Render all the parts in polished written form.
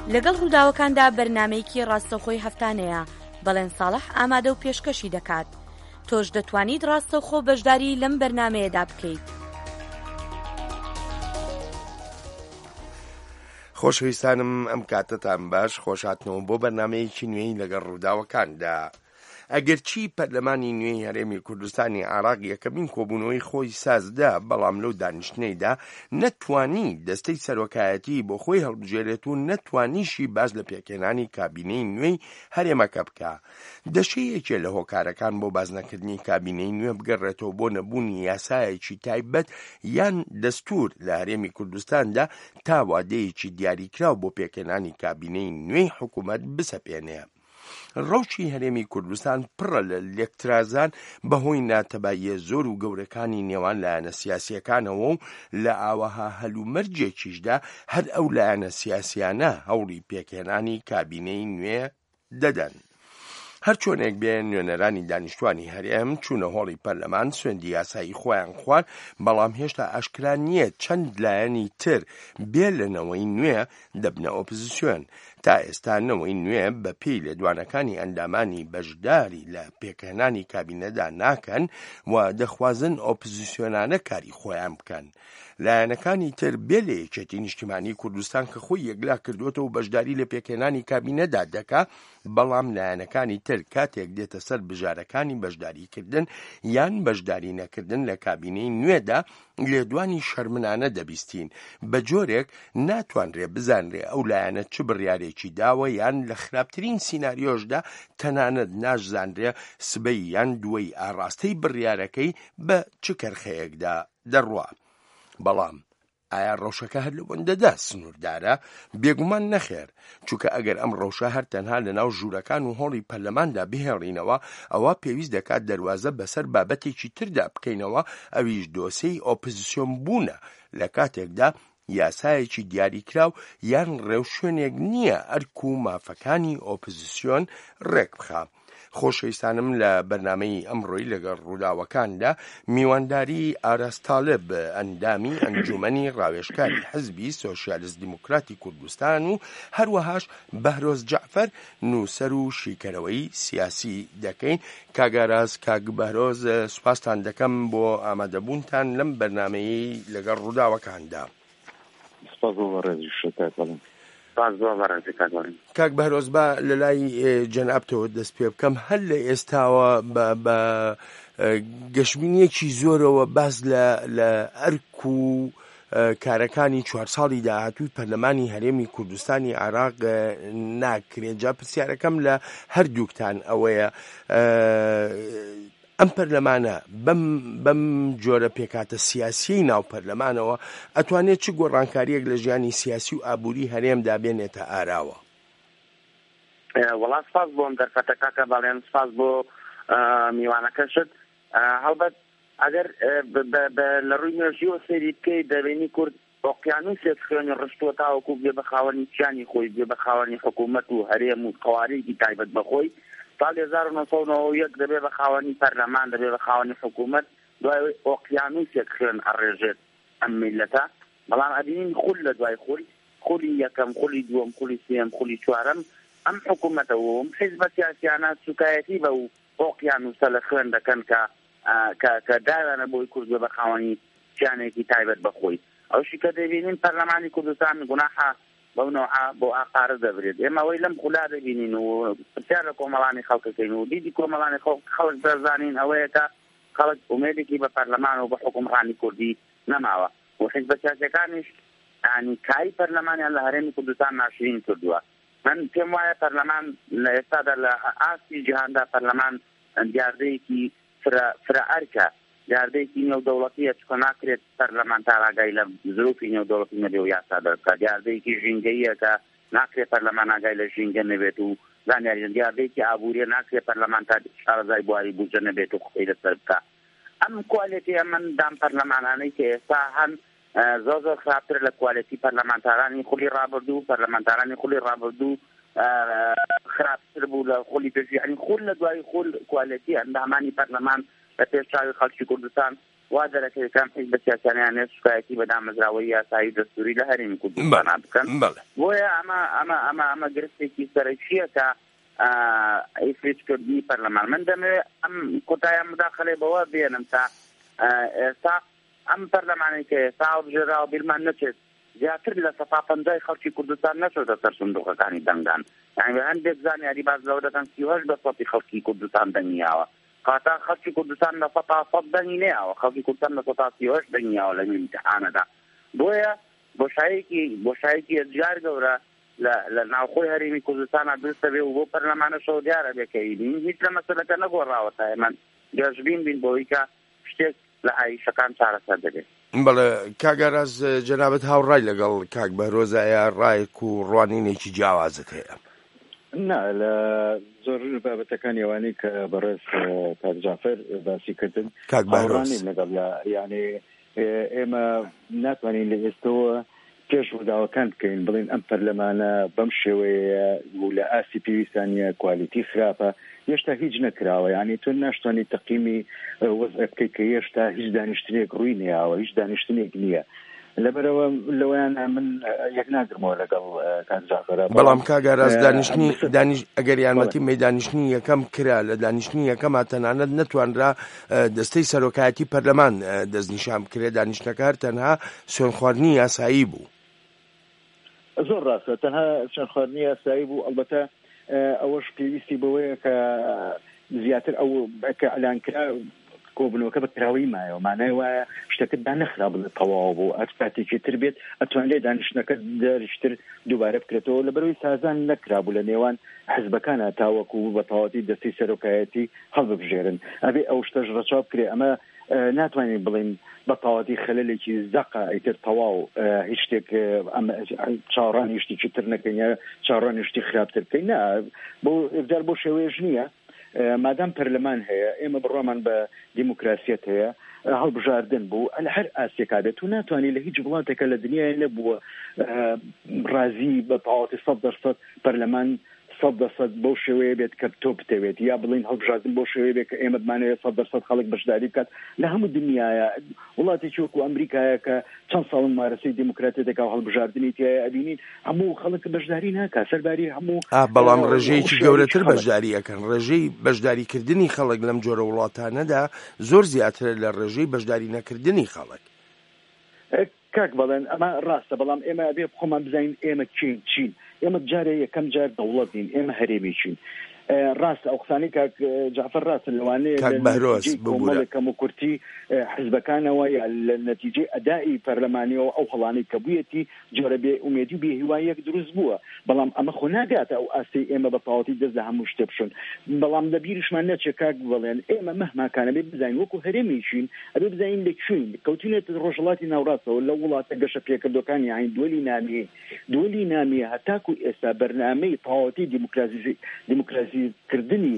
لەگەڵ ڕووداوەکاندا بەرنامەیەکی ڕاستەوخۆی هەفتانەیە بەڵێن ساڵح ئامادە و پێشکەشی دەکات. تۆش دەتوانیت ڕاستەوخۆ بەشداری لەم بەرنامەیەدا بکەیت. خۆشەویستانم ئەم کاتتان باش، خۆشهاتنەوە بۆ بەرنامەیەکی نوێی لەگەڵ ڕووداوەکاندا. ئەگەرچی پەرلەمانی نوێی هەرێمی کوردستانی عێراق یەکەمین کۆبوونەوەی خۆی سازدا، بەڵام لەو دانیشتنەیەدا نەتوانی دەستەی سەرۆکایەتی بۆ خۆی هەڵبژێرێت و نەتوانیشی باز لە پێکێنانی کابینەی نوێی هەرێمەکە بکە. دەشەیەکێ لە هۆکارەکان بۆ بازنەکردنی کابینەی نوێ بگەڕێتەوە بۆ نەبوونی یاسایەکی تایبەت یان دەستور لە هەرێمی کوردستاندا تا وادەیەکی دیاریکراو بۆ پێکێنانی کابینەی نوێی حکوومەت بسەپێنێ. ڕەوشی هەرێمی کوردستان پڕە لە لێکترازان بەهۆی ناتەباییە زۆر و گەورەکانی نێوان لایەنە سیاسیەکانەوە و لە ئاوەها هەلومەرجێکیشدا هەر ئەو لایەنە سیاسیانە هەوڵی پێکێنانی کابینەی نوێ دەدەن. هەر چۆنێک بێن نوێنەرانی دانیشتوانی هەرێم چوونە هۆڵی پەرلەمان سوێندی یاسایی خۆیان خوارد، بەڵام هێشتا ئاشکرا نییە چەند لایەنی تر بێ لەنەوەی نوێ دەبنە ئۆپۆزیسیۆن. تا ئێستا نەوەی نوێ بە پێی لێدوانەکانی ئەندامانی بەشداری لە پێکهێنانی کابینەدا ناکەن و دەخوازن ئۆپۆزیسیۆنانە کاری خۆیان بکەن. لایەنەکانی تر بێ لە یەکێتی نیشتیمانی کوردستان کە خۆی یەکلا کردوێتەوە و بەشداری لە پێکهێنانی کابینەدا دەکا، بەڵام لایەنەکانی تر کاتێک دێتە سەر بژارەکانی بەشداریکردن یان بەشداری نەکردن لە کابینەی نوێدا لێدوانی شەرمنانە دەبیستین. بە جۆرێک ناتوانرێ بزانرێ ئەو لایەنە چ بڕیارێکی داوە یان لە خراپترین سیناریۆشدا تەنانەت ناشزانرێ سبەی یان دووەی ئاڕاستەی بڕیارەکەی بە چ کەرخەیەکدا دەڕوا. بەڵام ئایا ڕەوشەکە هەر لەوەندەدا سنووردارە؟ بێگومان نەخێر، چونکە ئەگەر ئەم ڕەوشە هەر تەنها لە ناو ژوورەکان و هۆڵی پەرلەماندا بهێڵینەوە، ئەوە پێویست دەکات دەواازە بەسەر بابەتێکی تردا بکەینەوە، ئەویش دۆسەی ئۆپۆزیسیۆن بوونە لە کاتێکدا یاسایەکی دیاریکراو یان ڕێوشوێنێک نییە ئەرک و مافەکانی ئۆپۆزیسیۆن ڕێک بخا. خۆشەویستانم لە بەرنامەی ئەمڕۆی لەگەڵ ڕووداوەکاندا میوانداری ئاراستاڵب ئەندامی ئەنجومەنی ڕاوێژکاری حزبی سۆشیالیست دیموکراتی کوردستان و هەروەهاش بەهرۆز جەعفەر نووسەر و شیکەرەوەی سیاسی دەکەین. کاگاراز کاگ بەهرۆز، سوپاسان دەکەم بۆ ئامادەبوونتان لەم بەرنامەی لەگەڵ ڕووداوەکاندا. کاک بەهرۆز، با لە لای جەنابتەوە دەست پێ بکەم. هەر لە ئێستاوە بە گەشتبینیەکی زۆرەوە باس لە ئەرک و کارەکانی 4 ساڵی داهاتووی پەرلەمانی هەرێمی کوردستانی عێراق ناکرێت. جا پرسیارەکەم لە هەردووکتان ئەوەیە، ئەم پەرلەمانە بەم جۆرە پێکاتە سیاسی ناو پەرلەمانەوە ئەتوانێت چ گۆڕانکاریەک لە ژیانی سیاسی و ئابووری هەرێمدا بێنێتە ئاراوە؟ وەڵا سپاس بۆم دەرفەتەکە کە بەڵێن سپاس بۆ میوانەکەشت. هەڵبەت ئەگەر لە ڕووی نوێژیەوە سەیری بکەی دەبینی کورد ئۆقیانوسێک خوێنی ڕشتووە تاوەکو بێ بە خاوەنی چیانی خۆی، بێ بە خاوەنی حکوومەت و هەرێم و قەوارێکی تایبەت بەخۆی. ساڵی 1991 دەبێ بە خاوەنی پەرلەمان، دەبێ بە خاوەنی حکوومەت، دوای ئۆقیانوسێک خوێن ئەڕێژێت ئەم میلەتە. بەڵام ئەبینین خول لە دوای خولی یەکەم، خولی دووەم، خولی سێم، خولی چوارەم ئەم حکوومەتەوە حیزبە سیاسیانە سوکایەتی بە و ئۆقیانوسە لە خوێن دەکەن کە داوانە بۆی کورد بە خاوەنی چیانێکی تایبەت بەخۆی. ئەوشی کە دەبینین پەرلەمانی کوردستان گوناحە بەو نەوعە بۆ ئاقارە دەبرێت. ئێمە ئەوەی لەم خولا دەبینین و پرسیار لە کۆمەڵانی خەڵکەکەین و دیدی کۆمەڵانی خەڵک دەزانین ئەوەیە کە خەڵک ئومێدێکی بە پەرلەمان و بە حکومڕانی کوردی نەماوە و حیزبە سیاسیەکانیش یعنی کاری پەرلەمانیان لە هەرێمی کوردستان ناشرین کردووە. من پێم وایە پەرلەمان لە ئێستادا لە ئاستی جیهاندا پەرلەمان دیاردەیەکی فرەئەرکە، دیاردەیەکی نێودەوڵەتیە، چکە ناکرێت پەرلەمانتار ئاگای لە زروفی نێودەوڵەتی نەبێ و یاسا دەرکات. دیاردەیەکی ژینگەیە کە ناکرێت پەرلەمان ئاگای لە ژینگە نەبێت و زانیاری دیاردەیەکی ئابووریە ناکرێت پەرلەمانتار شارەزای بواری بوجە نەبێت و قسەی لەسەر بکات. ئەم کوالیتیە من دام پەرلەمانانەی کە ئێستا هەن زۆر خراپتر لە کوالیتی پەرلەمانتارانی خولی ڕابردوو، پەرلەمانتارانی خولی ڕابردوو خراپتر بوو لە خولی پێشوو. یعنی خول لە دوای خول کوالیتی ئەندامانی پەرلەمان لە پێشچاوی خەڵکی کوردستان وا دەرەکەیەکان حیزب سیاسییانیان شکایەتی بە دامەزراوەی یاسایی دەستوری لە هەرێمی کوردستان بکەن. بۆیە ئەمە گرفتێکی سەرەکیە کە ئیفریتکردنی پەرلەمان. من دەمەوێت ئەم کۆتاییان مداخەلەی بەوە بێنم تا ئێستا ئەم پەرلەمانەی کە ئێستا هەڵبژێراوە بیرمان نەچێت زیاتر لە سەفا پەنجای خەڵکی کوردستان نەچۆتە سەر سندوقەکانی دەنگدان. یعنی هەندێک زانیاری باز لەوە دەکەن 38% خەڵکی کوردستان دەنگیاوە، کاتە خەڵکی کوردستان لە 100% دەنگی نەیاوە، خەڵکی کوردستان لە 138 دەنگیاوە لە ئیمتحانەدا. بۆیە بۆشایەکی جار گەورە لە ناوخۆی هەرێمی کوردستانە دروستە بێ و بۆ پەرلەمانەشەوە دیارە بێکەوی هیچ لە مەسەلەکە نەگۆڕاوەتە ئێمە گەشتبین بین بۆی کە شتێک لە ئایشەکان چارەسەر دەبێت. بەڵێ کاگەراز جەنابەت هاوڕای لەگەڵ کاک بەهرۆزایە ڕایەک و ڕوانینێکی جیاوازت هەیە؟ نا لە زۆر بابەتەکانی ئەوانەی کە بەڕێز کاک جعفەر باسی کردن کاک بەهرۆز لەگەڵ یعنی ئێمە ناتوانین لە ئێستەوە پێش ڕووداوەکان بکەین بڵین ئەم پەرلەمانە بەم شێوەیە و لە ئاسی پێویستانیە کوالیتی خراپە هێشتا هیچ نەکراوە. یعنی تۆ ناشتوانی تەقیمی وەزع بکەی کە هێشتا هیچ دانیشتنێک ڕووی نەیاوە، هیچ دانیشتنێک نییە. لەبەرەوە لەوەیانە من یەک ناگرمەوە لەگەڵ کاک جعفەر. بەڵام کاگەراز دانیشتنی ئەگەر یارمەتی دانیشتنی یەکەم کرا لە دانیشتنی یەکەمە تەنانەت نەتوانرا دەستەی سەرۆکایەتی پەرلەمان دەستنیشان بکرێت. دانیشتەکە هەر تەنها سوێنخواردنی یاسایی بوو. زۆر ڕاستە، تەنها سوێنخواردنی یاسایی بوو. ئەلبەتە ئەوەش پێویستی بەوەیە کە زیاتر ئەو کە ئەلانکرا کۆبنەوەکە بەکراوی مایەوە، مانای وایە شتەکەت دانەخرا بڵێت تەواو بوو، ئەت کاتێکی تر بێت ئەتوانێت دانیشتنەکە دەریشتر دووبارە بکرێتەوە. لەبەرەوەی سازان نەکرابوو لە نێوان حزبەکانە تاوەکو بە تەواوەتی دەستەی سەرۆکایەتی هەڵببژێرن. ئەبێ ئەو شتەش ڕەچاو بکرێ. ئەمە ناتوانین بڵین بە تەواوەتی خەلەلێکی زەقە ئیتر تەواو هیچ شتێک چاوەڕانی شتێکی تر نەکەین یا چاوەڕانی شتی خراپتر بکەین. نا بۆ ئێجار بۆ شێوەیەش نییە. مادام پەرلەمان هەیە ئێمە بڕۆمان بە دیموکراسیەت هەیە، هەڵبژاردن بوو لە هەر ئاسیەکا بێت و ناتوانانی لە هیچ وڵاتێکە لە دنیای نەبووە ڕازی بە تەواوەتی 100% پەرلەمان 100% بۆ شێوەیە بێت کە تۆ بتەوێت یا بڵین هەڵبژاردن بۆ شێوەیە بێت کە ئێمە بمانەوێت 100% خەڵک بەشداری بکات. لە هەموو دنیایە وڵاتێکی وەکو ئەمریکایە کە چەند ساڵ ممارەسەی دیموکراتیەتێکا و هەڵبژاردننی تایە ئەبینین هەموو خەڵک بەشداری ناکات، سەرباری هەموو. بەڵام ڕێژەیەکی گەورەتر بەشداری ئەەکەن. ڕێژەی بەشداریکردنی خەڵک لەم جۆرە وڵاتانەدا زۆر زیاتر لە ڕێژەی بەشداری نەکردنی خەڵک. کاک بەڵێن ئەمە ڕاستە، بەڵام ئێمە ئەبێ خۆمان بزانین ئێمە چین ئێمە جارێ یەکەم جار دەوڵەت نین، ئێمە هەرێمی چین. ڕاستە ئەو قسانەی کاک جعفەر ڕاستە لەوانەیە کەم و کورتی حزبەکانەوە یا لە نەتیجەی ئەدای پەرلەمانیەوە ئەو هەڵانەی کە بوویەتی جۆرە بێ ئومێدی و بێهیواییەک دروست بووە. بەڵام ئەمە خۆ ناگاتە ئەو ئاستی ئێمە بە تەواوەتی دەست لە هەموو شتێ بشون. بەڵام لە بیرشمان نەچێت کاک بڵێن ئێمە مەهماکانە بێ بزانین وەکو هەرێمی چین ئەبێ بزانین لەکوێین کەوتونێت ڕۆژهەڵاتی ناوڕاستەوە لە وڵاتە گەشە پێکردەکانی عین دووەلی نامیە هەتاکو ئێستا بەرنامەی تەواوەتی دیموکراسیکردنی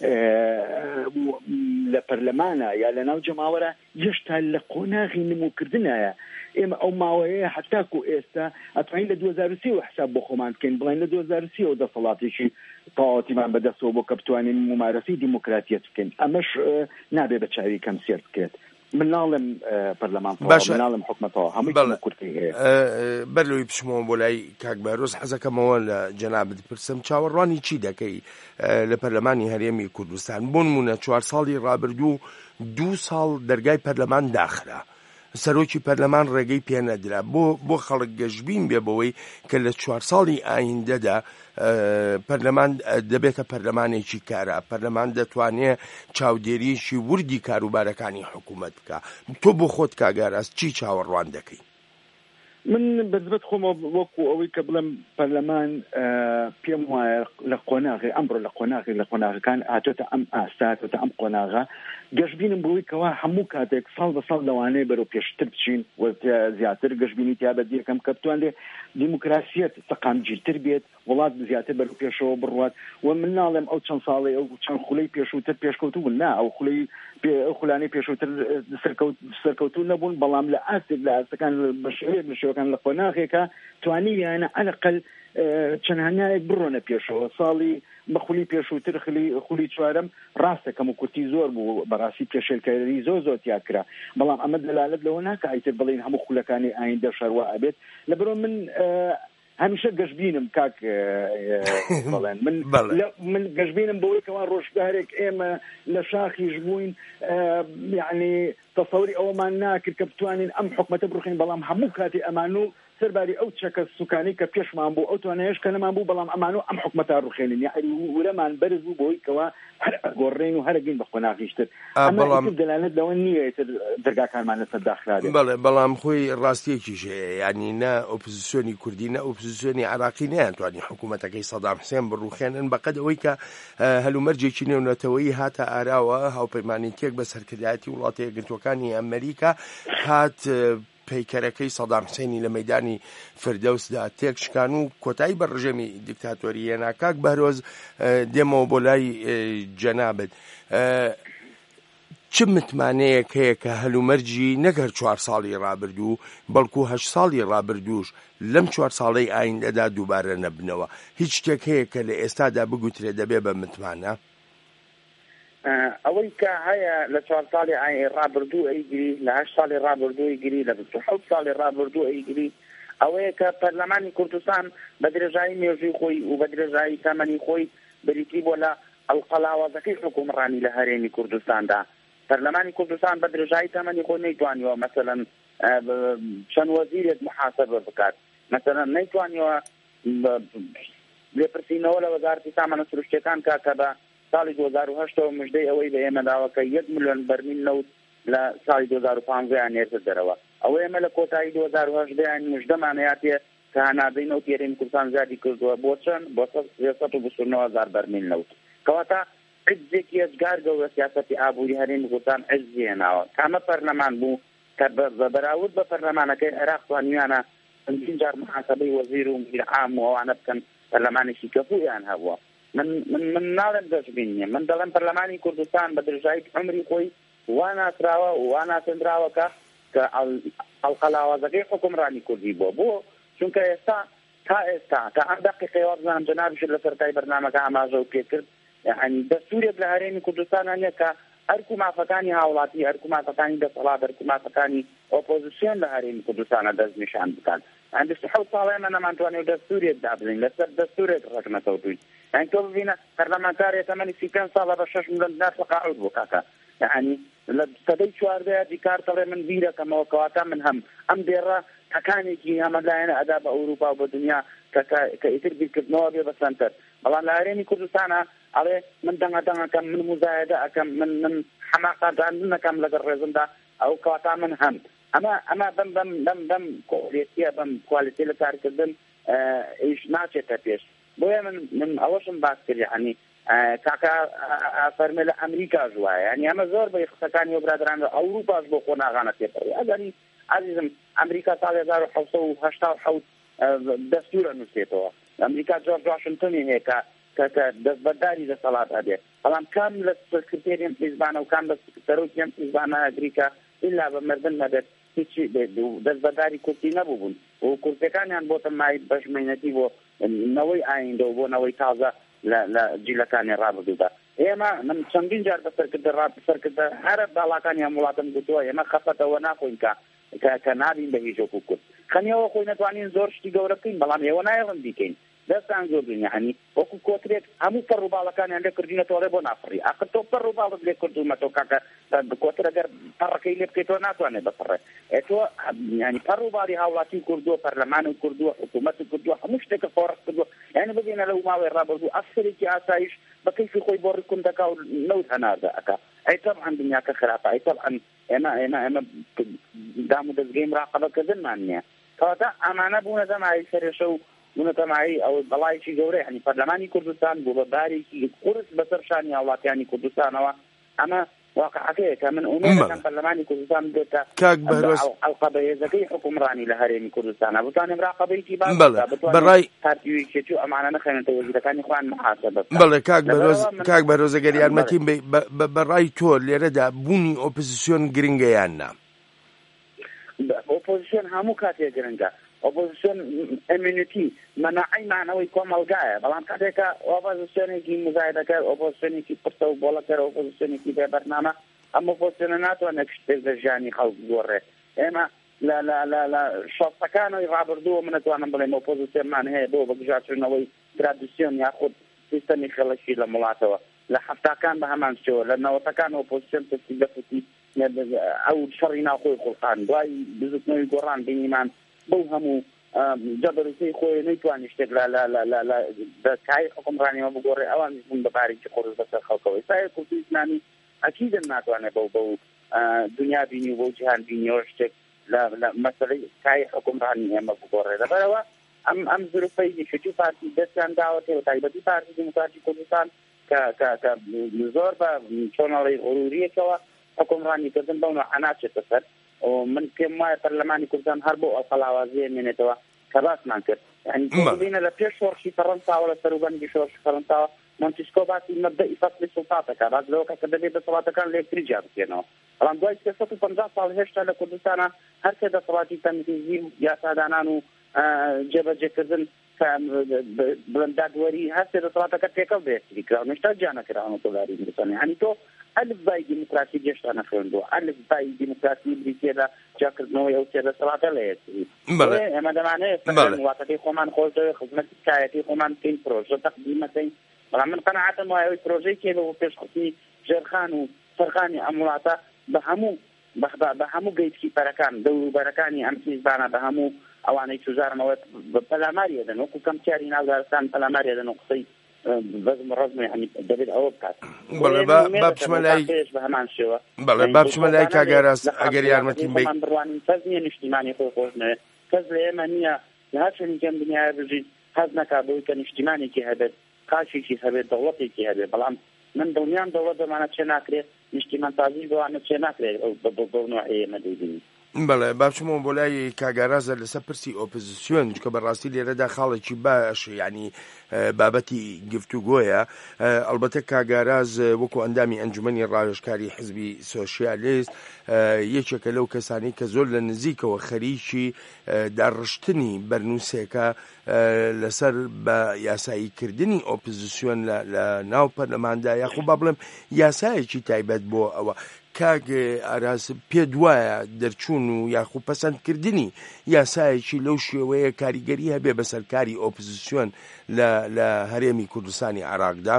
لە پەرلەمانە یا لە ناو جەماوەرە هێشتا لە قۆناغی نموکردنایە. ئێمە ئەو ماوەیە هەتاکو ئێستا ئەتوانین لە 2030 حساب بۆ خۆمان بکەین بڵین لە 2030 دەسەڵاتێکی تەواوەتیمان بەدەستەوە بۆ کە بتوانین ممارەسەی دیموکراتیەت بکەین. ئەمەش نابێ بە چاوی کەم سێر بکرێت. من ناڵم پەرلەمان ناڵم حکومەتەوە هەمووی کورتی هەیە. بەرلەوەی پشمەوە بۆ لای کاک بەهرۆز حەزەکەمەوە لە جەنابەت پرسم چاوەڕوانی چی دەکەی لە پەرلەمانی هەرێمی کوردستان؟ بۆ نمونە 4 ساڵی ڕابردوو 2 ساڵ دەرگای پەرلەمان داخرا، سەرۆکی پەرلەمان ڕێگەی پێ نەدرا بۆ خەڵک گەشتبین بێ بەوەی کە لە 4 ساڵی ئایندەدا پەرلەمان دەبێتە پەرلەمانێکی کارە، پەرلەمان دەتوانێت چاودێریشی وردی کاروبارەکانی حکوومەت بکە. تۆ بۆ خۆت کاگاراز چی چاوەڕوان دەکەی؟ من بەزبەت خۆمە وەکو ئەوەی کە بڵم پەرلەمان پێم وایە لە قۆناغی ئەمڕۆ لە قۆناغەکان هاتۆتە ئەم ئاستا هاتۆتە ئەم قۆناغە گەشتبینم بۆی کەوا هەموو کاتێک ساڵ بە ساڵ لەوانەیە بەرەو پێشتر بچین و زیاتر گەشتبینی تیا بە دیەکەم کە بتوانێت دیموکراسیەت سەقامگیرتر بێت، وڵات زیاتر بەرەو پێشەوە بڕوات. و من ناڵێم ئەو چەند ساڵی ئەو چەند خولەی پێشووتر پێشکەوتوو بوون، نا ئەو خولانەی پێشووتر سەرکەوتوو نەبوون، بەڵام لە ئاستێک لە ئاستەکان بە شێوەیەک پێشەوەکان لە قۆناغێکە توانیویانە عەلەقەل چەندهانایەک بڕۆنە پێشەوە. ساڵی بەخولی پێشووتر خولی چوارەم ڕاستە کەم و کورتی زۆر بوو بەڕاستی پێشێلکەری زۆر تیاکرا، بەڵام ئەمە دەلالت لەوە ناکە ئایتر بڵین هەموو خولەکانی ئایندە شەڕوا ئەبێت. لەبەرەوە من هەمیشە گەشتبینم کاک بڵێن من گەشتبینم بەوەی کەوا ڕۆژگارێک ئێمە لە شاخیش بووین، یعنی تەسەوری ئەوەمان ناکرد کە بتوانین ئەم حکومەتە بڕخین، بەڵام هەموو کاتی ئەمان و سەرباری ئەو چەکە سوکانی کە پێشمان بوو ئەو توانایش کە نەمان بوو، بەڵام ئەمان و ئەم حکومەتە ڕوخێنین، یعنی ورەمان بەرز بوو بۆی کەوا هەر گۆڕین و هەرگین بە قۆناغیشتر. ئەمە دەلالت لەوە نییە تر دەرگاکانمان لەسەر داخرابێت. بەڵێ بەڵام خۆی ڕاستیەکیش هەیە، یعنی نە ئۆپۆزیسیۆنی کوردی نە ئۆپۆزیسیۆنی عراقی نەیانتوانی حکوومەتەکەی سەدام حوسێن بڕوخێنن بەقەد ئەوەی کە هەلومەرجێکی نێونەتەوەیی هاتە ئاراوە هاوپەیمانیتێک بە سەرکردایەتی وڵاتە یەکگرتووەکانی ئەمریکا هات پیکەرەکەی سەدام حوسێنی لە مەیدانی فردەوسدا تێک شکان و کۆتایی بە ڕژێمی دیکتاتۆریە ناکاک بەرۆز دێمەوە بۆ لای جەنابەت. چ متمانەیەک هەیە کە هەلومەرجی نەگەر 4 ساڵی ڕابردوو بەڵکو 8 ساڵی ڕابردووش لەم 4 ساڵەی ئایندەدا دووبارە نەبنەوە، هیچ شتێک هەیە کە لە ئێستادا بگوترێ دەبێ بە متمانە؟ ئەوەی کە هەیە لە 4 ساڵی ڕابردوو ئەیگری، لە 8 ساڵی ڕابردوو ئەیگری، لە 7 ساڵی ڕابردوو ئەیگری، ئەوەیە کە پەرلەمانی کوردستان بە درێژایی مێژووی خۆی و بە درێژایی تەمەنی خۆی بریتی بۆ لە ئەڵقەڵاوازەکەی حکومڕانی لە هەرێمی کوردستاندا. پەرلەمانی کوردستان بە درێژایی تەمەنی خۆی نەیتوانیوە مەسەلەن چەند وەزیرێک محاسبە بکات، مەسەلەن نەیتوانیوە لێپرسینەوە لە وەزارەتی سامانە سروشتیەکان کە بە ساڵی 2008 مژدەی ئەوەی بە ئێمە داوەکە 1 ملیۆن بەرمیل نەوت لە ساڵی 2015 نێردە دەرەوە. ئەوە ئێمە لە کۆتایی 2018 مژدەمانەیەتێ کە هەنادەی نەوت یاریمی کوردستان زیادی کردووە بۆ چەند بۆ 329,000 بەرمیل نەوت. کەواتە عجزێکی ئەجگار گەورە سیاسەتی ئابووری هەرێمی کوردستان عجزی هێناوە. کامە پەرلەمان بوو کە بەراورد بە پەرلەمانەکەی عێراق توانیویانە چەندین جار محاسبەی وەزیر و مدیر عام و ئەوانە بکەن، پەرلەمانێکی کەفویان هەبووە. من ناڵێم دەستبین نییە، من دەڵێم پەرلەمانی کوردستان بە درێژایی عمری خۆی وا ناسراوە و وا ناسێنراوەکە کە ئەڵقەڵاوازەکەی حکومڕانی کوردی بۆ چونکە ئێستا تا ئەم دەقیقەیەوە بزانم جەنابیش لە سەرەتای بەرنامەکە ئاماژە و پێکرد، یعنی دەستورێک لە هەرێمی کوردستان هەیە کە هەرکوو مافەکانی هاوڵاتی، هەرکوو مافەکانی دەسەڵات، هەرکوو مافەکانی ئۆپۆزیسیۆن لە هەرێمی کوردستانە دەستنیشان بکات. ئەم 27 ساڵە ئێمە نەمانتوانێت دەستورێک دابنین، لەسەر دەستورێک ڕێک نەکەوتوین. یعنی تۆ ببینە پەرلەمانتارێک تەمەنی 35 ساڵە بە 6 ملیۆن دینار تەقاعد بوو کاکە، یعنی لە سەدەی 14 دیکار دەڵێ من بیرەکەمەوە کەواتە من هەم ئەم دێڕە تەکانێکی هەمەلایەنە ئەدا بە ئەوروپا و بە دنیا کە ئیتر بیرکردنەوە بێ بەسەرتر. بەڵام لە هەرێمی کوردستانە ئەڵێ من دەنگەکەم، من مزایدە ئەەکەم، من حەماقەدان نەکەم لەگەڵ ڕێزمدا، ئەو کەواتە من هەم ئەمە بەم کۆلیتیە بەم کوالیتی لە کارکردن ئیش ناچێتە پێش. بۆیە من ئەوەشم باس کرد، یعنی کاکە فەرمێ لە ئەمریکا ژوایە، یعنی ئەمە زۆر بە قسەکانی و برادران ئەوروپاش بۆ خۆ ناغانە پێپەڕی. ئەگەری عزیزم ئەمریکا ساڵی 1787 دەستورە نووسێتەوە، ئەمریکا جۆرج واشنتنی هەیە کە دەستبەرداری دەسەڵات هەبێت، بەڵام کام لە سکرتێریەم حیزبانە و کام لە سەرۆکیەم حیزبانە ئەگریکا ئیلا بە مردن نەبێت هیچی دەستبەرداری کورتی نەبوو بوون و کورتەکانیان بۆتە مای بەشمێنەتی بۆ نەوەی ئایندە و بۆ نەوەی تازە لە جیلەکانی ڕابردوودا. ئێمە من چەندین جار بەسەرکردە هەرە باڵاکانی هەم وڵاتم گوتووە ئێمە خەفەتەوە ناخۆین کە نابین بە هیچ وەکو کورد. خەنیەوە خۆی نەتوانین زۆر شتی گەورە بکەین، بەڵام ئێوە نایەڵم بیکەین دەستان زۆر دنیاهانی وەکو کۆترێک هەموو پەڕ و باڵەکانیان لێ کردینەتەوە بۆ نافڕی. ئاخر تۆ پەڕ و باڵت لێ کردومەتەوە کاکە کۆتر ئەگەر پەڕەکەی لێ بکەیتەوە ناتوانێت بپەڕێ. تۆ ینی پەڕ و باڵی هاوڵاتی کردووە، پەرلەمانی کردووە، حکوومەتی کردووە، هەموو شتێکە فۆڕەس کردووە. یعنی ببینە لەو ماوەی ڕابردوو ئەفسەرێکی ئاسایش بە کەیفی خۆی بۆ ڕکون دەکا و نەوت هەناردە ئەکا. ئەی تەبعەن دنیاکە خراپە، ئەی تەبعەن ئێمە دام و دەستگەی مراقەبەکردنمان نییە. کەواتە ئەمانە بوونە دەمایی سەرێشە و بوونەتەمایی ئەو بەڵایکی گەورەی هەنی پەرلەمانی کوردستان بوو بە بارێکی قورس بەسەر شانی هاوڵاتیانی کوردستانەوە. ئەمە واقعەکەیە کە من ئومێدەکەم پەرلەمانی کوردستان بێتە ئەڵقە بەهێزەکەی حکومڕانی لە هەرێمی کوردستانە بتوانێت ڕاقەبەیەکی بەڕای پارتیویەکێتی و ئەمانە نەخێنێتە وەزیرەکانی خوان محاسبە بکەن. بەڵێ کاک بەرۆز ئەگەر یارمەتیم بەڕای تۆ لێرەدا بوونی ئۆپۆزیسیۆن گرنگە یان نا؟ ئۆپۆزیسیۆن هەموو کاتێ گرنگە ئۆپۆزیسیۆن ئەمینیتی مەناعی مانەوەی کۆمەڵگایە بەڵام کاتێکە ئۆپۆزیسیۆنێکی مزایدەکە ئۆپۆزیسیۆنێکی پرسە و بۆڵەکە ئۆپۆزیسیۆنێکی بێبەرنامە ئەم ئۆپۆزیسیۆنە ناتوانێت شتێک لە ژیانی خەڵک بگۆڕێ ئێمە لە شەڵسەکانەوەی ڕابردووە من نتوانم بڵێم ئۆپۆزیسیۆنمان هەیە بۆ بەگژاچوونەوەی ترادیسیۆن یاخود سیستەمی خەڵکی لە وڵاتەوە لە حەفتاکان بە هەمان شێوە لە نەوەتەکان ئۆپۆزیسیۆن تەستی دەفوتی ئەو شەڕی ناوخۆی خوڵقان دوای بزوتنەوەی گۆڕان بینیمان بەو هەموو جەبەرەکەی خۆی نەیتوانی شتێک لە کای حکومڕانیەوە بگۆڕێ ئەوان بوون بە بارێکی قڕز بەسەر خەڵکەوەی سایە کورتی ئیسلامی ئەکیدن ناتوانێت بەو دنیا بینی و بەو جیهان بینیەوە شتێک لە مەسەلەی کای حکومڕانی ئێمە بگۆڕێ لەبەرەوە ئەم زروفەی یەکێتی پارتی دەستیان داوەتەوە تایبەتی پارتی دموکراتی کوردستان کە زۆر بە چۆنەڵی غروریەکەوە حکومڕانیکردن بەو نوعە ناچێتە سەر من پێم وایە پەرلەمانی کوردستان هەر بۆ ئەو خەڵاوازیە مێنێتەوە کە باسمان کرد یعنی بینە لە پێش شۆڕشی فەڕەنساوە لە سەروبەندی شۆڕشی فەڕەنساوە مۆنتسکۆ باسی مەبدەئی فەصلی سوڵتاتەکە باس لەوە کە دەبێت دەسەڵاتەکان لە یەکتری جیا بکەنەوە بەڵام دوای 350 ساڵ هێشتا لە کوردستانە هەر سێ دەسەڵاتی تەنزیم و یاسادانان و جێبەجێکردن بڵندادوەری هەر سێ دەسەڵاتەکە پێکەڵ بە یەکتری کراون هێشتا جیا نەکراون وڵاری کوردستان یعنی تۆ ئەلفبای دیموکراسی گەشتا نەخوێندووە ئەلفبای دیموکراسی بریتیە لە جاکردنەوەی ئەو سێ دەسەڵاتە لە یەکتری ئێمە دەمانەیە وڵاتەکەی خۆمان خۆش دەوێت خزمەتی تایەتی خۆمان بکەین پرۆژە تەقدیمەکەین بەڵام من قەناعەتم وایە ئەوەی پرۆژەی کێ بۆ پێشخستنی ژێرخان و سەرخانی ئەم وڵاتە بە هەموو گەیتکیپەرەکان دەوروبەرەکانی ئەم سیزبانە بە هەموو ئەوانەی توزارمەوە پەلاماریە دەن وەکو کەمتیاری ناودارستان پەلاماریە دەن و قسەی بەزم ڕزمی هەمی دەبێت ئەوە بکات با بچمە لای کاگاراس ئەگەر یارمەتیم بێ بڕوانین کەس نییە نیشتیمانی خۆی خۆش نەوێت کەس لە ئێمە نییە لە هەر شوێنێکم دنیای بژیت حەز نەکات بۆی کە نیشتیمانێکی هەبێت قاشێکی هەبێت دەوڵەتێکی هەبێت بەڵام من دڵنیام دەوڵەت دەمانە چێ ناکرێت نیشتیمان سازی بۆوانە چێ ناکرێت بۆ نوعی ئێمە دەیبینی بەڵێ بابچمەوە بۆ لای کاگارازە لەسەر پرسی ئۆپۆزیسیۆن کە بەڕاستی لێرەدا خاڵێکی باش ینی بابەتی گفتوگۆیە ئەلبەتە کاگاراز وەکو ئەندامی ئەنجومەنی ڕاوێژکاری حزبی سۆشیالیست یەکێکە لەو کەسانی کە زۆر لە نزیکەوە خەریکی داڕشتنی بەرنووسێکە لەسەر بە یاساییکردنی ئۆپۆزیسیۆن لە ناو پەرلەماندا یاخۆ با بڵێم یاسایەکی تایبەت بۆ ئەوە کاگ ئاراس پێ دوایە دەرچوون و یاخۆ پەسەندکردنی یاسایەکی لەو شێوەیە کاریگەری هەبێ بەسەرکاری ئۆپۆزیسیۆن لە هەرێمی کوردستانی عێراقدا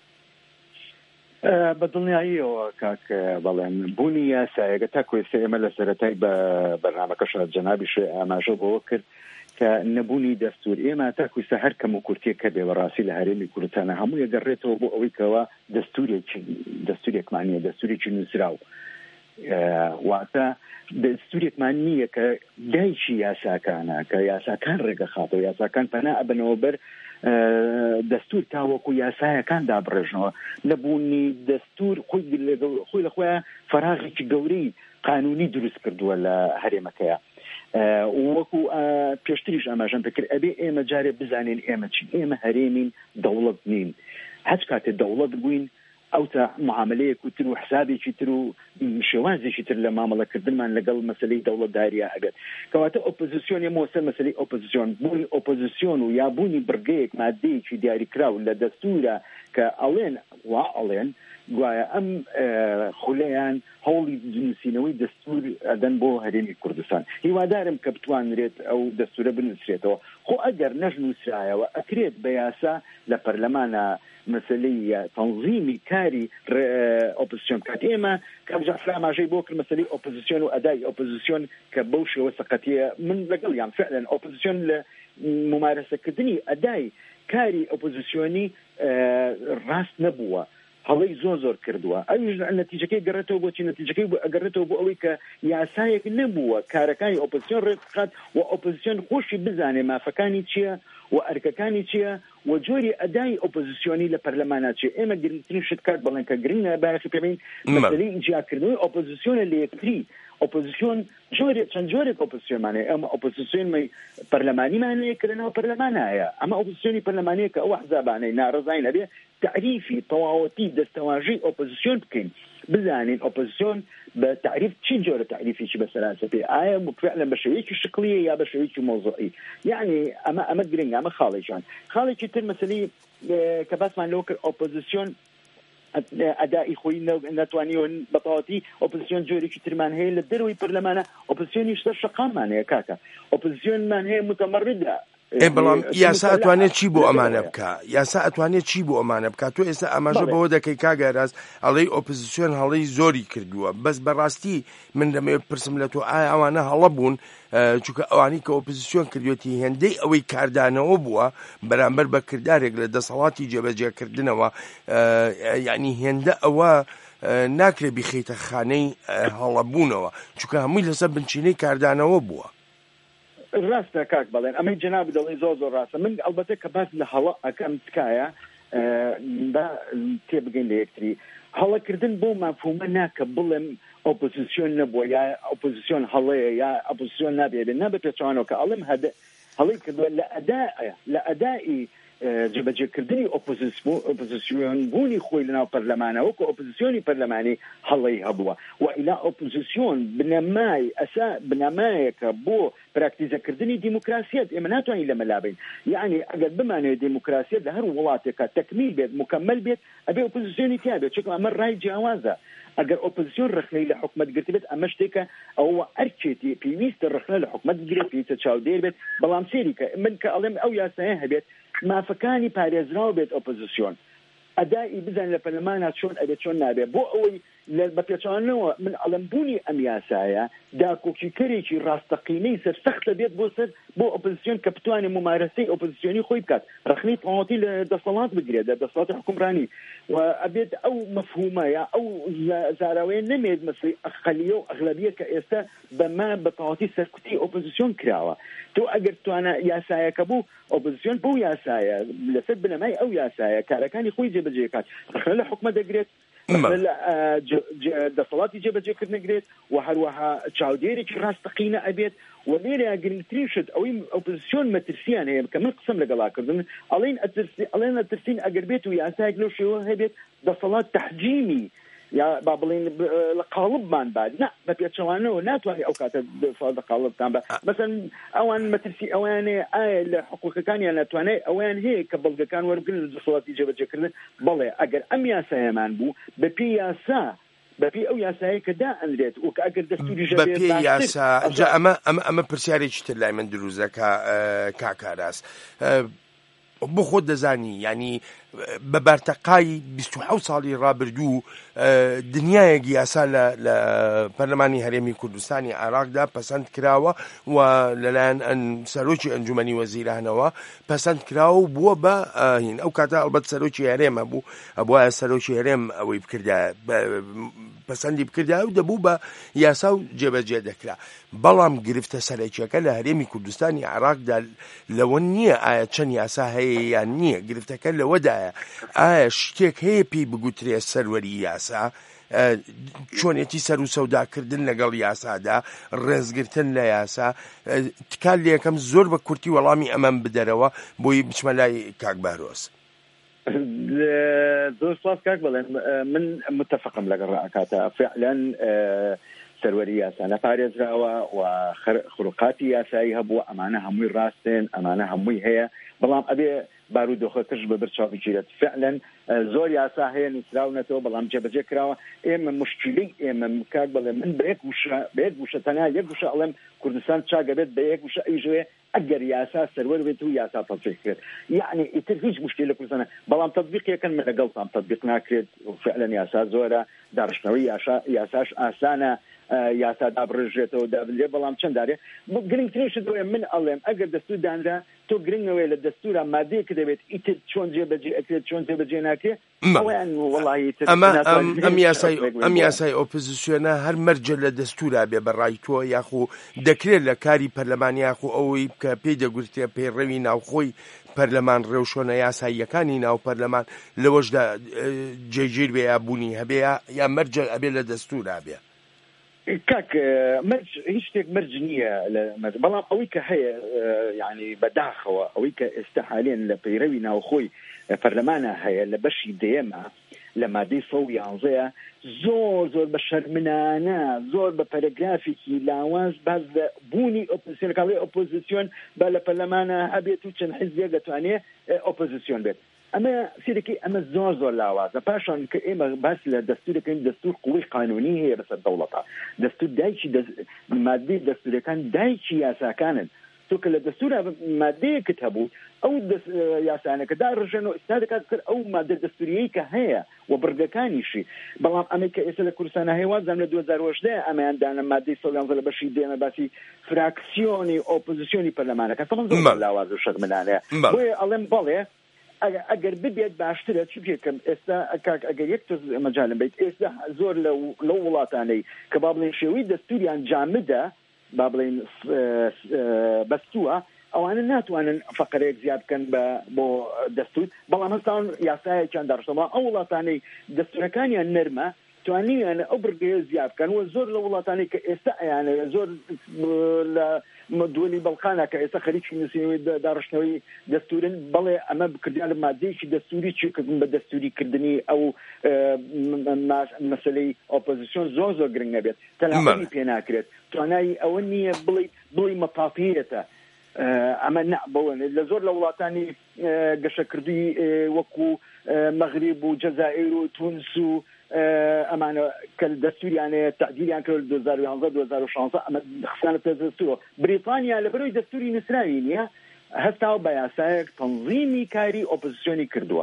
بە دڵنیاییەوە کاک بەڵێن بوونی یاسایەکە تا کوێستە ئێمە لە سەرەتای بە بەرنامەکەش جەنابی شێ ئاماژە بۆەوە کرد کە نەبوونی دەستور ئێمە تا کوێستە هەر کەم و کورتێک کە بێوەڕاستی لە هەرێمی کوردستانە هەموو یەگەڕێتەوە بۆ ئەوەی کەەوە دەستورێکمانە دەستورێکی نووسراو واتە دەستورێکمان نییە کە دایکی یاساکانە کە یاساکان ڕێگە خاتەوە یاساکان پەنا ئەبنەوە بەر دەستور تاوەکو یاسایەکان دابڕێژنەوە نەبوونی دەستور خۆی لە خۆیان فەراغێکی گەورەی قانونی دروست کردووە لە هەرێمەکەیە وەکو پێشتریش ئاماژەم پێکرد ئەبێ ئێمە جارێ بزانین ئێمە چین ئێمە هەرێمین دەوڵەت نین هەچ کاتێ دەوڵەت بووین ئەو تا معاملەیەک و تر و حسابێکی تر و شێوازێکی تر لە مامەڵەکردنمان لەگەڵ مەسەلەی دەوڵەتداریە هەبێت کەواتە ئۆپۆزیسیۆن مۆسە مەسەلەی ئۆپۆزیسیۆن بوونی ئۆپۆزیسیۆن و یا بوونی بڕگەیەک مادەیەکی دیاریکراو لە دەستورە کە ئەڵێن گوایە ئەم خولەیان هەوڵی نووسینەوەی دەستور ئەدەن بۆ هەرێمی کوردستان هیوادارم کە بتوانرێت ئەو دەستورە بنووسرێتەوە خۆ ئەگەر نەژنووسرایەوە ئەکرێت بە یاسا لە پەرلەمانە مەسەلەی تەنظیمی کاری ئۆپۆزیسیۆن کات ئێمە کەمجار ئاماژەی بۆ کرد مەسەلەی ئۆپۆزیسیۆن و ئەدای ئۆپۆزیسیۆن کە بەو شێوە سەقەتیە من لەگەڵ یان فعلا ئۆپۆزیسیۆن لە ممارەسەکردنی ئەدای کاری ئۆپۆزیسیۆنی ڕاست نەبووە هەڵەی زۆر کردووە ئەویش نەتیجەکەی گەڕێتەوە بۆچی نەتیجەکەی ئەگەڕێتەوە بۆ ئەوەی کە یاسایەک نەبووە کارەکانی ئۆپۆزیسیۆن ڕێکخات و ئۆپۆزیسیۆن خۆشی بزانێ مافەکانی چییە و ئەرکەکانی چییە و جۆری ئەدای ئۆپۆزیسیۆنی لە پەرلەمانە چیە ئێمە گرنگترین شت کات بەڵێن کە گرنگە باەخی پێبین مەسەلەی ئیجادکردنەوەی ئۆپۆزیسیۆنە لە یەکتری ئۆپۆزیسیۆن چەند جۆرێک ئۆپۆزیسیۆنمانەیە ئەمە ئۆپۆزیسیۆنی پەرلەمانیمانەیە کە لەناو پەرلەمانایە ئەمە ئۆپۆزیسیۆنی پەرلەمانەیە کە ئەو حزابانەی ناڕزای نەبێ تعریفی تەواوەتی دەستەواژەی ئۆپۆزیسیۆن بکەین بزانین ئۆپۆزیسیۆن بە تعریف چی جۆرە تعریفێکی بەسەرانسەپی ئایا فعلا بە شێوەیەکی شکلیە یا بە شێوەیەکی مۆزوعی یعنی ئەمە گرنگە ئەمە خاڵێکیان خاڵێکی تر مەسەلەی کە باسمان لەوە کرد ئۆپۆزیسیۆن ئەدای خۆی ناتوانیەوە بەتەواوەتی ئۆپۆزیسیۆن جۆرێکی ترمان هەیە لە دەروی پەرلەمانە ئۆپۆزیسیۆنی شتە شەقامان هەیە کاکە ئۆپۆزیسیۆنمان هەیە متەمەڕدە بەڵام یاسا ئەتوانێت چی بۆ ئەمانە بکە یاسا ئەتوانێت چی بۆ ئەمانە بکات تۆ ئێستا ئاماژە بەوە دەکەی کاگەراز ئەڵەی ئۆپۆزیسیۆن هەڵەی زۆری کردووە بەس بەڕاستی من دەمەوێت پرسم لە تۆ ئایا ئەوانە هەڵە بوون چونکە ئەوانی کە ئۆپۆزیسیۆن کردوێتی هێندەی ئەوەی کاردانەوە بووە بەرامبەر بە کردارێک لە دەسەڵاتی جێبەجێکردنەوە یعنی هێندە ئەوە ناکرێ بخەیتە خانەی هەڵەبوونەوە چونکە هەمووی لەسەر بنچینەی کاردانەوە بووە ڕاستە کاک بەڵێن ئەمەی جەناب دەڵێ زۆر ڕاستە من ئەلبەتە کە باس لە هەڵە ئەەکەم تکایە تێبگەین لە یەکتری هەڵەکردن بۆ مافهومە ناکە بڵێم ئۆپۆزیسیۆن نەبووە یا ئۆپۆزیسیۆن هەڵەیە یا ئۆپۆزیسیۆن نابێت نابێت پێچوانەوە کە ئەڵێم هەڵەی کردووە لە ئەدای جێبەجێکردنی ئۆپۆزیسیۆن بوونی خۆی لەناو پەرلەمانەوە کە ئۆپۆزیسیۆنی پەرلەمانی هەڵەی هەبووە و ئیلا ئۆپۆزیسیۆن بنەمایەکە بۆ پراکتیزەکردنی دیموکراسیەت ئێمە ناتوانین لەمە لابین یعنی ئەگەر بمانێت دیموکراسیەت لە هەر وڵاتێکە تەکمیل بێت مکمل بێت ئەبێ ئۆپۆزیسیۆنی تیا بێت چونکە ئەمە ڕای جیاوازە ئەگەر ئۆپۆزیسیۆن ڕخنەی لە حکومەت گرت بێت ئەمە شتێکە ئەوە ئەرچێتی پێویستە ڕخنە لە حکومەت بگرێت پێویستە چاودێر بێت بەڵام سێریکە من کە ئەڵێم ئەو یاسایە هەبێت مافەکانی پارێزراوە بێت ئۆپۆزیسیۆن ئەدای بزان لە پەرلەمانە چۆن ئەبێت چۆن نابێت بۆ ئەوەی بە پێچوانەوە من ئەڵم بوونی ئەم یاسایە داکۆکیکەرێکی ڕاستەقینەی سەرسەختە بێت بۆ ئۆپۆزیسیۆن کە بتوانێت ممارەسەی ئۆپۆزیسیۆنی خۆی بکات ڕخنەی تەواوەتی لە دەسەڵات بگرێت لە دەسەڵاتی حکومڕانی و ئەبێت ئەو مەفهومە یا ئەو زاراوەیە نەمێت مەسەی ئەقەلیە و ئەغلەبیە کە ئێستا بەما بە تەواوەتی سەرکوتی ئۆپۆزیسیۆن کراوە تۆ ئەگەر توانە یاسایەکە بوو ئۆپۆزیسیۆن بۆ یاسایە لەسەر بنەمای ئەو یاسایە کارەکانی خۆی جێبەجێکات ڕخنە لە حکومەت دەگرێت دەسەڵاتی جێبەجێکردنەگرێت و هەروەها چاودێرێکی ڕاستەقینە ئەبێت و لێرە گرنگترین شت ئەوەی ئۆپۆزیسیۆن مەترسیان هەیە کە من قسم لەگەڵاکردن ئەڵێن ئەترسین ئەگەر بێت و یاسایەک لەو شێوە هەبێت دەسەڵات تەحجیمی یا با بڵین لە قاڵبمان بعد نه بە پێچەوانەوە ناتوانێت ئەو کاتە دەسەڵات قاڵبتان بە مەسەن ئەوان مەترسی ئەوانێ ئایا لە حقوقەکانیان ناتوانێت ئەویان هەیە کە بەڵگەکان وەربگرن لە دەسەڵاتی جێبەجێکردن بەڵێ ئەگەر ئەم یاسایەمان بوو بەپێی یاسا بەپی ئەو یاسایی کە دا ئەندرێت و کە ئەگەر دەستوری بەپێی یاسا ئەمە پرسیارێکی تر لای من دروزەکە کاکاراس بۆ خۆت دەزانی ینی بە بەرتەقای 27 ساڵی ڕابردوو دنیایەکی یاسا لە پەرلەمانی هەرێمی کوردستانی عێراقدا پەسەند کراوە و لەلایەن سەرۆکی ئەنجومەنی وەزیرانەوە پەسەند کراوە و بووە بە هین ئەو کاتە ئەڵبەت سەرۆکی هەرێمە بوو ئەبووە سەرۆکی هەرێم ئەوەی بکردە پەسەندی بکردە و دەبوو بە یاسا و جێبەجێ دەکرا بەڵام گرفتە سەرەکیەکە لە هەرێمی کوردستانی عێراقدا لەوە نییە ئایا چەند یاسا هەیە یان نییە گرفتەکە لەوەدایە ئایا شتێک هەیە پێی بگوترێ سەروەری یاسا چۆنێتی سەر و سەوداکردن لەگەڵ یاسادا ڕێزگرتن لە یاسا تکال لە یەکەم زۆر بە کورتی وەڵامی ئەمەم بدەرەوە بۆی بچمە لای کاک بارۆس زۆر سپاس کاک بڵێن من متفقم لەگەڵ ڕائکاتە فعلا سەروەری یاسا نەپارێزراوە و خروقاتی یاسایی هەبووە ئەمانە هەمووی ڕاستن ئەمانە هەمووی هەیە بەڵام ئەبێ بارودۆخەکەش بە بەرچاوی گیرێت فعلا زۆر یاسا هەیە نووسراونەتەوە بەڵام جێبەجێ کراوە ئێمە مشکلی ئێمە کاک بڵێ من بە یەک وشە تەنها یەک وشە ئەڵێم کوردستان چاگە بێت بە یەک وشە ئەیژوێ ئەگەر یاسا سەروەر بێت و یاسا تەطبیق کرێت یعنی ئیتر هیچ مشکلی لە کوردستانە بەڵام تەطبیقیەکەن من لەگەڵتان تەطبیق ناکرێت فعلا یاسا زۆرە داڕشتنەوەی یاساش ئاسانە یاسا دابڕژێتەوە دابلێ بەڵام چەند دارێ گرنگترین شتەوەی من ئەڵێم ئەگەر دەستور دانرا تۆ گرنگەوەی لە دەستورە مادەیەکە دەبێت ئیتر چۆن جێبەجێ ئەکرێت چۆن جێبەجێ ناکرێت ئەویان وەڵاهی تر ئەم یاسای ئۆپۆزیسیۆنە هەر مەرجە لە دەستورا بێ بەڕای تۆ یاخو دەکرێت لە کاری پەرلەمانی یاخو ئەوەی کە پێی دەگوترێت پەیڕەوی ناوخۆی پەرلەمان ڕێوشۆنە یاساییەکانی ناو پەرلەمان لەوەشدا جێگیر بێ یا بوونی هەبێ یا مەرجە ئەبێ لە دەستورا بێ کاک مرج هیچ شتێک مرج نییە بەڵام ئەوەی کە هەیە یعنی بەداخەوە ئەوەی کە ئێستا حاليا لە پەیڕەوی ناوخۆی پەرلەمانە هەیە لە بەشی دێمە لە مادەی 111 زۆر بە شەرمنانە زۆر بە پەرەگرافێکی لاواز باز لە بوونی ئۆپۆزیسیۆنەکەڵی ئۆپۆزیسیۆن بە لە پەرلەمانە هەبێت و چەند حیزبێک دەتوانێت ئۆپۆزیسیۆن بێت. ئەمە سیرەکەی ئەمە زۆر لاوازە. پاشان کە ئێمە باسی لە دەستورەکەین دەستور قووی قانونی هەیە بەسەر دەوڵەتە. دەستور دایکی مادەی دەستورەکان دایکی یاساکانن. تو کە لە دەستورە مادەیەکت هەبوو ئەو یاسانەکەدا ڕژێن و ئستا دەکات کرد ئەو مادە دەستوریەی کە هەیە و بڕگەکانیشی. بەڵام ئەمە کە ئێستا لە کوردستانە هەیوازام لە 2010 ئەمەیاندانە مادەی 111 لە بەشی دێمە باسی فراکسیۆنی ئۆپۆزیسیۆنی پەرلەمانەکە تەڵم زۆر لاواز و شەرمنانەیە. بۆیە ئەڵێم بەڵێ ئەگەر ببێت باشترە چ بکەم ئێستا ئەگەر یەک مەجالم بیت ئێستا زۆر لەو وڵاتانەی کە با بڵێن شێوەی دەستوریان جامدە با بڵێن بەستووە ئەوانە ناتوانن فەقەرەیەک زیاد بکەن بۆ دەستور بەڵام هەستان یاسایەکیان داڕشتەوە ئەو وڵاتانەی دەستورەکانیان نەرمە توانیان ئەو بڕگەیە زیاد بکەن و زۆر لە وڵاتانەی کە ئێستا ئەیانە زۆر لە دووەلی بەڵقانە کە ئێستا خەریکی نووسینەوەی داڕشتنەوەی دەستورن بەڵێ ئەمە بکردیان لە مادەیەکی دەستوری چکردن بە دەستوریکردنی ئەو مەسەلەی ئۆپۆزیسیۆن زۆر گرنگ نەبێت تەناوەتی پێ ناکرێت توانایی ئەوە نییە بڵی مەتافیەتە. ئەمە نەبەوە لە زۆر لە وڵاتانی گەشەکردوی وەکو مەغریب و جەزائیر و تونس و ئەمانە کە دەستوریانەیە تعدیلیان کرد 2011-2016 ئەمە خسانە پێ دەستورەوە. بریتانیا لەبەرەوەی دەستوری نووسراوی نییە هەستا بە یاسایەک تەنظیمی کاری ئۆپۆزیسیۆنی کردووە.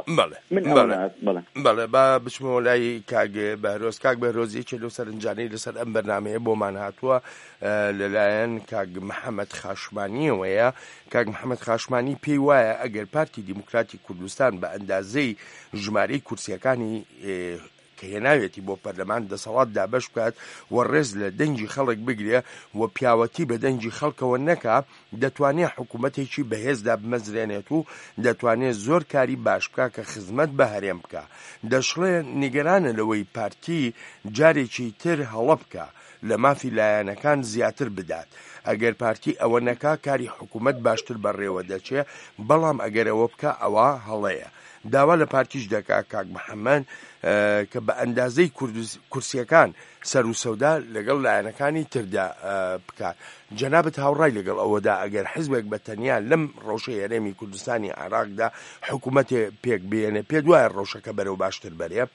بەڵێ با بچمەوە لای کاک بەهرۆزی لەو سەرنجانەی لەسەر ئەم بەرنامەیە بۆمان هاتووە لەلایەن کاک محەممەد خاشمانیەوەیە. کاک محەممەد خاشمانی پێی وایە ئەگەر پارتی دیموکراتی کوردستان بە ئەندازەی ژمارەی کورسیەکانی کە هێناوێتی بۆ پەرلەمان دەسەڵات دابەش بکات و ڕێز لە دەنگی خەڵک بگرێ و پیاوەتی بە دەنگی خەڵکەوە نەکا دەتوانێت حکوومەتێکی بەهێزدا بمەزرێنێت و دەتوانێت زۆر کاری باش بکە کە خزمەت بە هەرێم بکە. دەشڵێ نیگەرانە لەوەی پارتی جارێکی تر هەڵە بکە لە مافی لایەنەکان زیاتر بدات. ئەگەر پارتی ئەوە نەکا کاری حکوومەت باشتر بەڕێوە دەچێت بەڵام ئەگەر ئەوە بکە ئەوە هەڵەیە. داوا لە پارتیش دەکا کاک محەممەد کە بە ئەندازەی کورسیەکان سەر و سەودا لەگەڵ لایەنەکانی تردا بکات. جەنابەت هاوڕای لەگەڵ ئەوەدا ئەگەر حیزبێک بە تەنیا لەم ڕۆژەی هەرێمی کوردستانی عێراقدا حکوومەتێ پێک بێنێ پێ دوایە ڕۆژەکە بەرەو باشتر بەرێ؟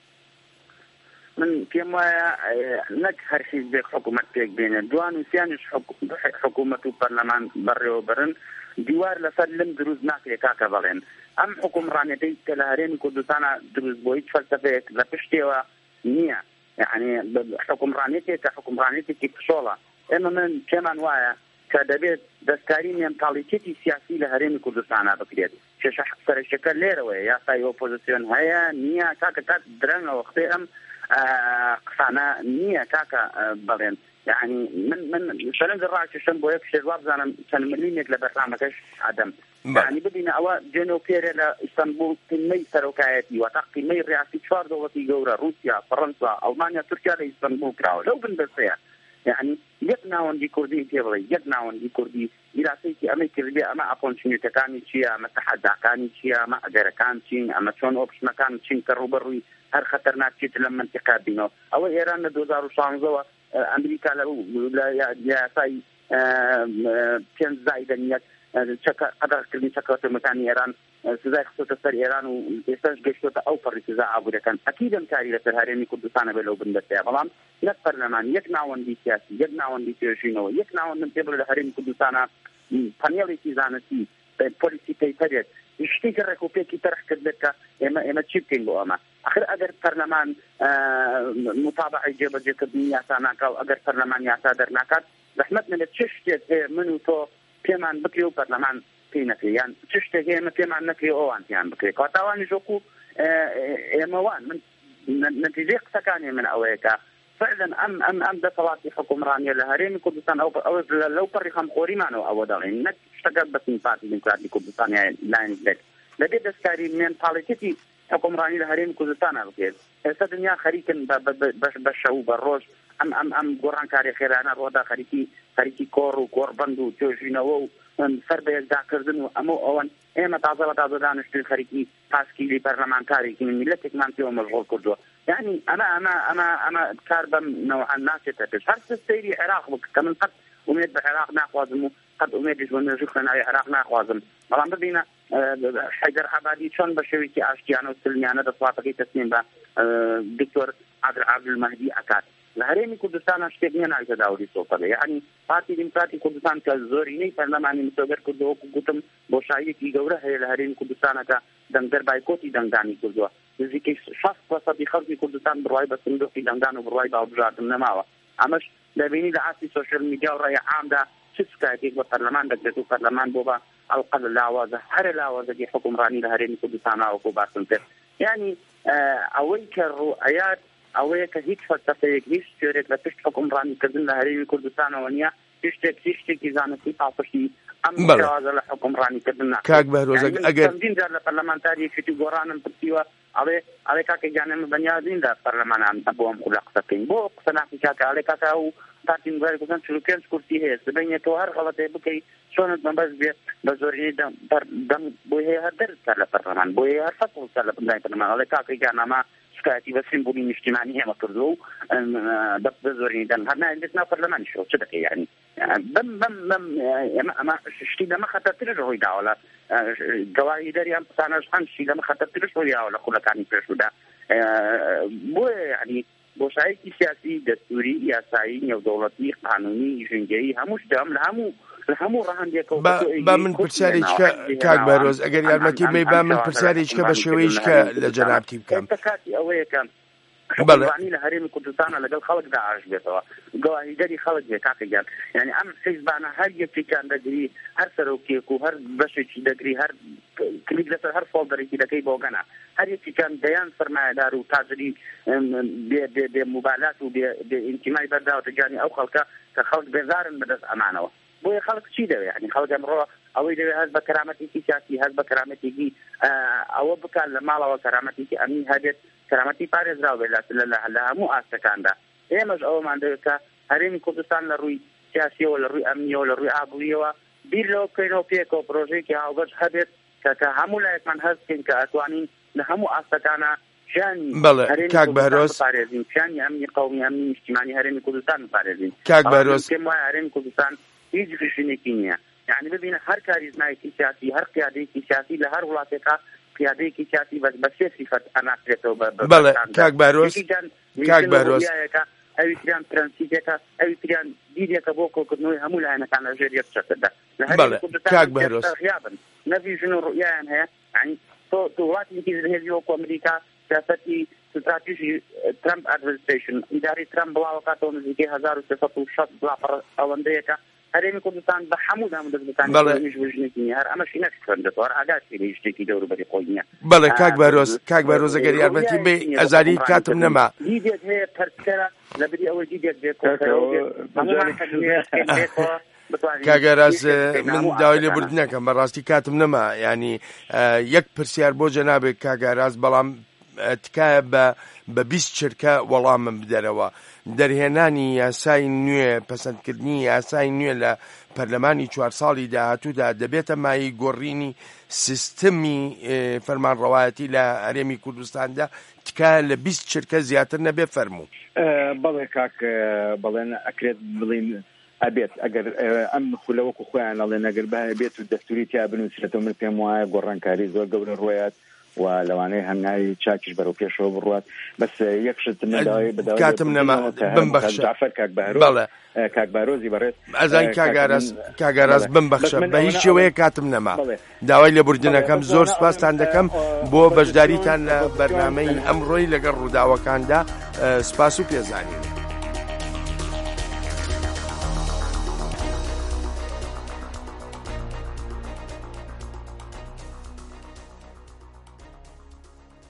من پێم وایە نەک هەر حیزبێک حکوومەت پێک بێنێ دوان وسیانش حکوومەت و پەرلەمان بەڕێوە برن دیوار لەسەر لم دروست ناکرێت کاکە بەڵێن ئەم حکومڕانەتەی کە لە هەرێمی کوردستانە دروست بۆ هیچ فەلسەفەیەک لە پشتێوە نییە. یعنی حکومڕانێتێک کە حکومڕانێتێکی پشۆڵە. ئێمە من پێمان وایە کە دەبێت دەستکاری مێنتاڵیتێتی سیاسی لە هەرێمی کوردستانە بکرێت. سەرشەکە لێرەوەیە یاسای ئۆپۆزیسیۆن هەیە نییە کاکە کات درەنگەوە وەختێ ئەم قسانە نییە کاکە بەڵێن. يعني من شلون الراششن بويك شجواب زانا كان ملينك لبرنامجش عدم يعني بدينا أوا جنو كيرا لإسطنبول كمية سروكايتي وتقي مي رئاسي شفار دولتي جورا روسيا فرنسا ألمانيا تركيا لإسطنبول كراو لو بنبسيا يعني يقنعون دي كردي كيبلي يقنعون دي كردي إلى سيتي أمريكا اللي أما أقول شنو تكاني شيء أما تحدى كاني شيء أما أجر كان شيء أما شون أوبش مكان شيء كروبروي هر خطرناك شيء لما انتقادينه أو إيران 2016 أمريكا لا ساي كان زايدنيات قدر كل شكوى مكان إيران سزاي خصوصا سر إيران ويستنج جشوتا أو فريسزا عبودة كان أكيد مكاري لسر هاريني كردستان بلو بندسيا بلام يكبر لمان يقنعون دي سياسي يقنعون دي سيرشينو يقنعون من تبر لهاريني كردستان بانيالي تيزانسي بوليسي تيتريت يشتيك الركوبية كي ترح كدلك إما تشيبكينغو أما آخر أجر برلمان مطابعة جبل جكبنية ساناكا وأجر برلمان يعتادر ناكات رحمتنا لتشتت منو تو كمان بكيو برلمان فينكي يعني تشتت هي كمان نكي أوان يعني بكي قطعواني جوكو إموان من نتيجة سكاني من أويكا فعلا أم ده صلاتي حكومرانية لهرين كردستان أو لو بريخم قوريمانو أو دارين نك اشتغل بس من بارتي ديمقراطي كردستان يعني لاين لك لدي دستكاري من باليتي حكومراني لهرين كردستان أبكي الدنيا خريكن بشو بالروج أم قران كاري خيرانا رودا خريكي كور وكور بندو توجينو فربه ذاكردن أمو أوان إما تعزل دانشتي خريكي تاسكي لي برلمانتاري كي من ملتك مانتي ومشغول كردو يعني أنا كار بنوع الناس يتفش هرس السيري عراق كمن قد أميد بعراق ناخوازم قد أميد من جخنا عراق ناخوازم بلان ببينا حيدر عبادي شون بشويتي أشتيانو سلميانة دصواتي تسنين با دكتور عبد المهدي أكاد لهريمي كردستان اشتغني نايت داودي سوفا يعني بارتي ديمقراطي كردستان كزوريني برلماني مصور كردو كوتم بوشاي كي غوره هي لهريمي كردستان کا دنگر بايكوتي دنگاني كردو ذيك شخص وسط خلق كردستان برواي بسندو في دنگانو برواي باوجات نماوا امش لبيني دعاتي سوشيال ميديا ورأي عام دا شسكا كي برلمان دكتو برلمان بوبا القل لاوازه هر لاوازه دي حكم راني لهريمي كردستان او كوبارتنتر يعني اويك الرؤيات اوه که هیچ فلسفه هیچ تئوریک لپشت حکم رانی کردن لهريمي كردستان ونیا هیچ زانستی پاپشی ام جواز الحكم رانی کردن کاک بهروز اگر تنظیم در پارلمانتاری فتی گورانم پرتیوا اوه کاک جانم بنیادین در پارلمان ام ابوام خلق سکین بو قصناقی کاک اوه کاک او تارتیم غیر کردن شلوکیان سکورتی هست بین تو هر غلطه بکی شونت منبز بزورینی دم بویه هر در سر پارلمان بویه هر فصل سر پارلمان اوه کاک جانما شکایتی و سیمبولی اجتماعی هم کردو بزورینی دن هر نه اندسنا پارلمان شو چه دکی یعنی اما شتی دم خطر ترش روی داولا گواهی داری هم سانش خان شتی دم خطر ترش روی داولا خلکانی پرشو دا بو یعنی بوشایکی سیاسی دستوری یاسایی نو دولتی قانونی جنگی هموش دام لهمو راهن دیکو با من پرسیاری کاک بهروز اگر یارمەتی می با من پرسیاری بە شێوەیەش کە لە جەنابتی بکەم کاتی ئەوەیە کە حکومڕانی لە هەرێمی کوردستانە لەگەڵ خەڵکدا ئاش بێتەوە گواهیدەری خەڵک بێ کاکەگیان یعنی ئەم حیزبانە هەر یەکێکیان دەگری هەر سەرۆکێک و هەر بەشێکی دەگری هەر کلیک لەسەر هەر فۆڵدەرێکی دەکەی بۆ گەنە هەر یەکێکیان دەیان سەرمایەدار و تاجری بێ موبالات و بێ ئینتیمای بەرداوەتە جانی ئەو خەڵکە کە خەڵک بێزارن بەدەست ئەمانەوە بۆیە خەڵک چی دەوێت یعنی خەڵک ئەمڕۆ ئەوەی دەوێت هەست بە کەرامەتێکی سیاسی هەست بە کەرامەتێکی ئەوە بکات لە ماڵەوە کەرامەتێکی ئەمنی هەبێت کەرامەتی پارێزراو بێت لە هەموو ئاستەکاندا ئێمەش ئەوەمان دەوێت کە هەرێمی کوردستان لە ڕووی سیاسیەوە لە ڕووی ئەمنیەوە لە ڕووی ئابووریەوە بیر لەوە بکەینەوە پێکەوە پرۆژەیەکی هاوبەش هەبێت کە هەموو لایەکمان هەست بکەین کە ئەتوانین لە هەموو ئاستەکانە بەڵێ کاک بەهرۆز پارێزین شانی ئەمنی قەومی ئەمنی نیشتیمانی هەرێمی کوردستان پارێزین کاک بەهرۆز پێم وایە هەرێمی کوردستان هیچ گشتێکی نییە يعني ببینە هەر کاریزمایەکی سیاسی هەر قیادەیەکی سیاسی لە هەر وڵاتێکا قیادەیەکی سیاسی بە سێ صفەت ئەناسرێتەوە بەڵێ کاک بەهرۆز ئەوی تریان پرەنسیپێکە ئەوی تریان دیدێکە بۆ کۆکردنەوەی هەموو لایەنەکان لە ژێر یەکچەتەدا لە هەرێمی کوردستان خیابن نەڤیژن و ڕوئیان هەیە یعنی تۆ وڵاتێکی هێزی وەکو ئەمریکا سیاسەتی استراتیژی ترامپ ئەدمینستریشن ئیداری ترامپ بڵاوکاتەوە نزیکەی 1660 بڵاپەڕ ئەوەندەیەکە هەرێمی کوردستان بە هەموو دام دەستەکانی ژنێکی هەر ئەمەشی نەکردێتەوە ئاگاسی لە شتێکی دەوروبەری خۆی نییە بەڵێ کاک بەهرۆز ئەگەر یارمەتی بێ ئەزاری کاتم نەما دیدێک هەیە پەرسکەرە لەبەری ئەوەی دیدێک بێت کاگەراز من داوای لێبوردنەکەم بەڕاستی کاتم نەما ینی یەک پرسیار بۆ جەنابێک کاگەراز بەڵام تکایە بە 20 چرکە وەڵامم بدەرەوە دەرهێنانی یاسای نوێ پەسەندکردنی یاسای نوێ لە پەرلەمانی 4 ساڵی داهاتوودا دەبێتە مای گۆڕینی سیستەمی فەرمانڕەوایەتی لە هەرێمی کوردستاندا تکایە لە 20 چرکە زیاتر نەبێ فەرموو بەڵێ کاک بەڵێن ئەکرێت بڵین ئەبێت ئەگەر ئەم خولەوەکو خۆیان ئەڵێن ئەگەر بێت و دەستوری تیا بنووسێتەوە من پێم وایە گۆڕانکاری زۆر گەورە ڕۆیات و لەوانەیە هەنگاوی چاکیش بەرەو پێشەوە بڕوات بەس یەکشت نەداوای بەداوای کاتم نەما بمبەخشە کاک بەهرۆزی بەڕێز ئەزانی کاگاراز بمبەخشە بە هیچ شێوەیە کاتم نەما داوای لێبوردنەکەم زۆر سوپاستان دەکەم بۆ بەشداریتان لە بەرنامەی ئەمڕۆی لەگەڵ ڕووداوەکاندا سپاس و پێزانین